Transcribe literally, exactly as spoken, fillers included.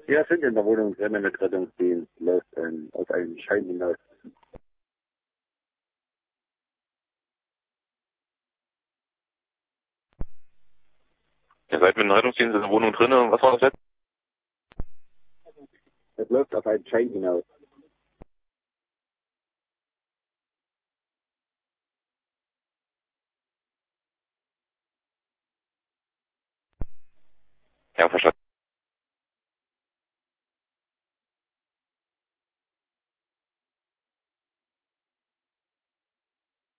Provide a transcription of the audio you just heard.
Wir sind in der Wohnung drinnen mit Rettungsdienst, läuft ein, auf einen Schein hinaus. Ihr seid mit dem Rettungsdienst in der Wohnung drin. Was war das jetzt? Es läuft auf einen Schein hinaus. Ja, verstanden.